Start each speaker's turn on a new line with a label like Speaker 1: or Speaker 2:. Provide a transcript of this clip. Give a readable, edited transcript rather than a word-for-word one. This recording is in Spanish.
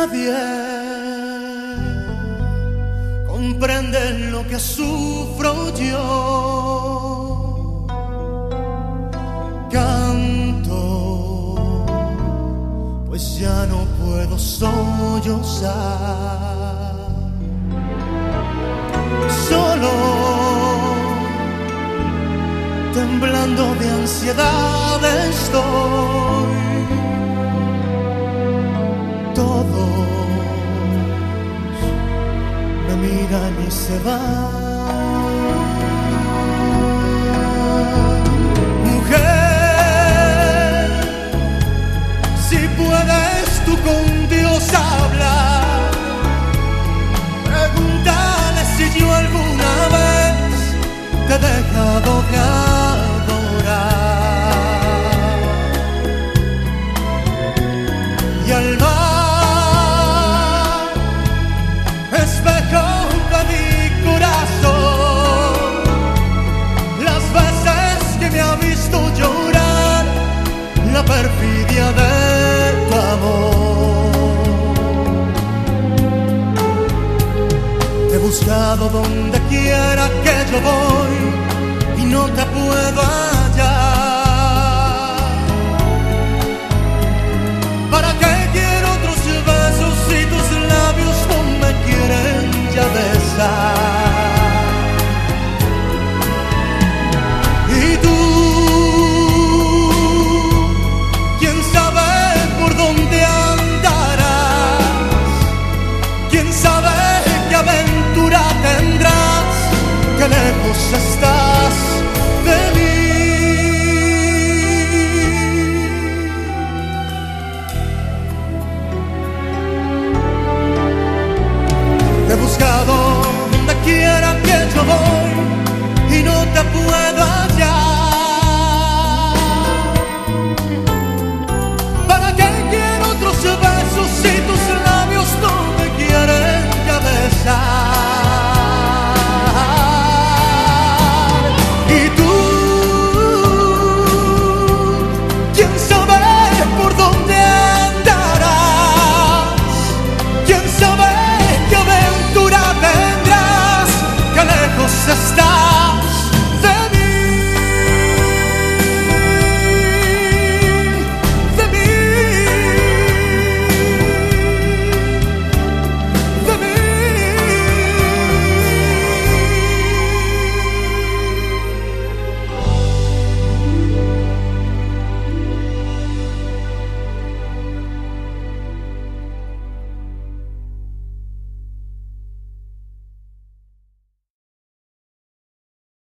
Speaker 1: nadie comprende lo que sufro yo. Canto, pues ya no puedo sollozar. Solo, temblando de ansiedad estoy. Todos me miran y se van. Mujer, si puedes tú con Dios hablar, pregúntale si yo alguna vez te he dejado de adorar. Y al mar, espejo de mi corazón, las veces que me ha visto llorar la perfidia de tu amor. Te he buscado donde quiera que yo voy y no te puedo